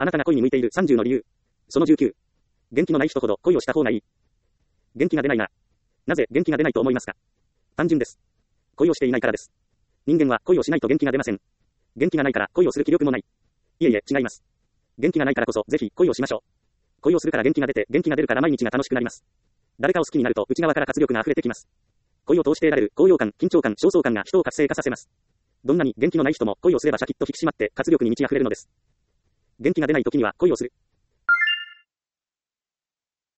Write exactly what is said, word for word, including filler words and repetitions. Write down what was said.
あなたが恋に向いているさんじゅうの理由。そのじゅうきゅう。元気のない人ほど恋をした方がいい。元気が出ないなら。なぜ元気が出ないと思いますか？単純です。恋をしていないからです。人間は恋をしないと元気が出ません。元気がないから恋をする気力もない。いえいえ、違います。元気がないからこそぜひ恋をしましょう。恋をするから元気が出て、元気が出るから毎日が楽しくなります。誰かを好きになると内側から活力が溢れてきます。恋を通して得られる高揚感、緊張感、焦燥感が人を活性化させます。どんなに元気のない人も恋をすればシャキッと引き締まって活力に満ち溢れるのです。元気が出ない時には恋をする。